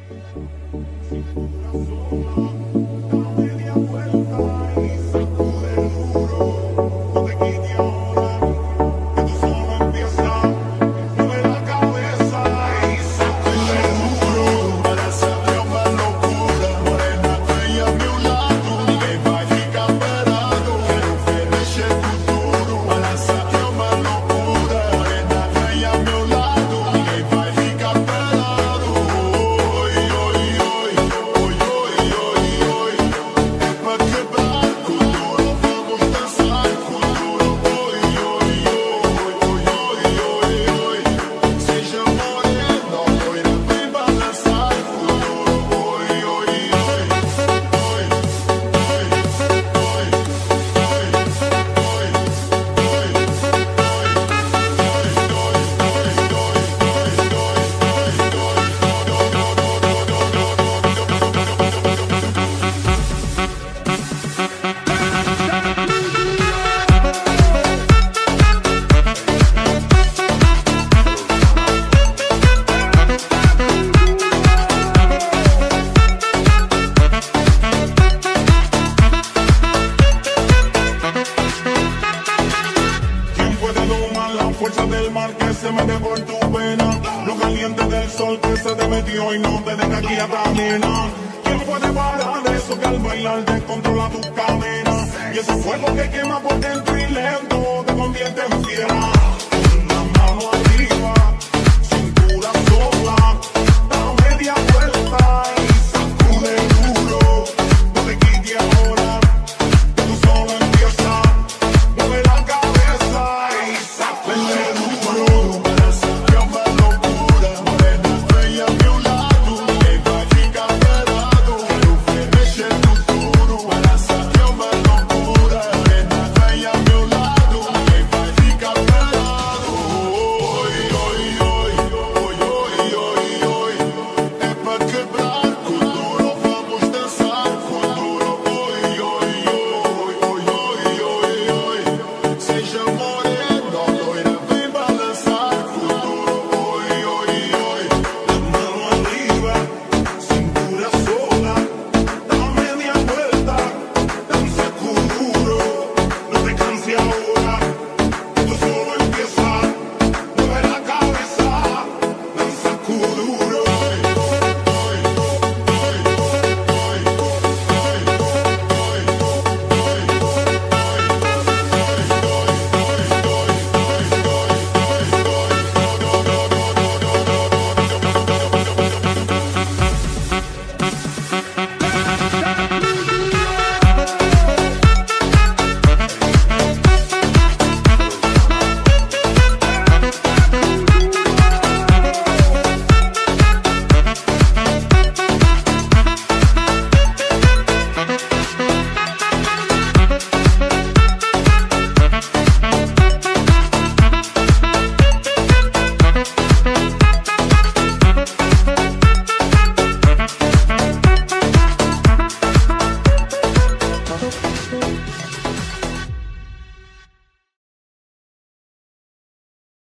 fuerza del mar que se mete por tu vena, lo caliente del sol que se te metió y no te deja aquí a caminar. ¿Quién puede parar eso que al bailar te controla tus cadenas? Y ese fuego que quema por dentro y lento te convierte en fiera. Una mano